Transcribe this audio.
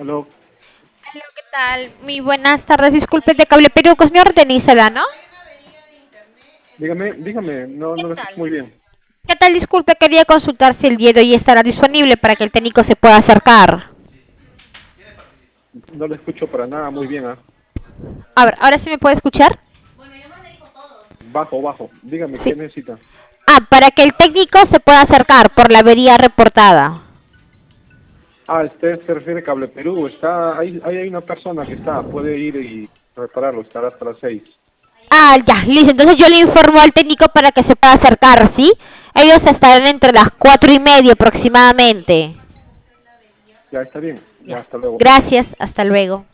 Aló, Hola, ¿qué tal? Muy buenas tardes, disculpe de Cable Perú, con señor Denis Solano. dígame, no, ¿Qué no lo escucho tal? muy bien. ¿Qué tal? Disculpe, quería consultar si el día de hoy estará disponible para que el técnico se pueda acercar. No lo escucho para nada muy bien, ¿ah? A ver, ¿ahora sí me puede escuchar? Bajo. Dígame, ¿qué Sí. necesita? Para que el técnico se pueda acercar por la avería reportada. Usted se refiere a Cable Perú. Ahí hay una persona que puede ir y repararlo, estará hasta las 6. Ya, listo. Entonces yo le informo al técnico para que se pueda acercar, ¿sí? Ellos estarán entre las 4:30 aproximadamente. Ya está bien, ya Ya. hasta luego. Gracias, hasta luego.